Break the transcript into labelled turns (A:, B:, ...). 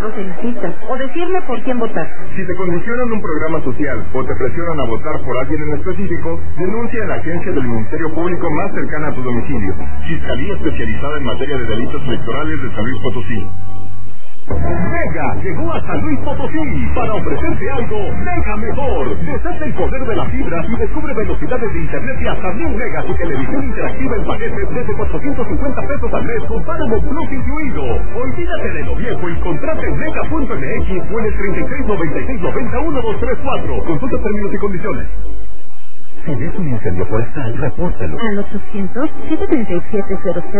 A: lo felicitan o decirle por quién votar.
B: Si te condicionan un programa social o te presionan a votar por alguien en específico, denuncia en la agencia del Ministerio Público más cercana a tu domicilio. Fiscalía especializada en materia de delitos electorales de San Luis Potosí.
C: Mega llegó a San Luis Potosí para ofrecerte algo mega mejor. Deshace el poder de la fibra y descubre velocidades de internet y hasta 1000 megas y televisión interactiva en paquetes desde 450 pesos al mes con Paramount Plus incluido. Olvídate de lo viejo y contrate en mega.mx o en el 3696901234. Consulta términos y condiciones.
D: Si ves un incendio forestal, repórtalo.
A: Al 800-737-00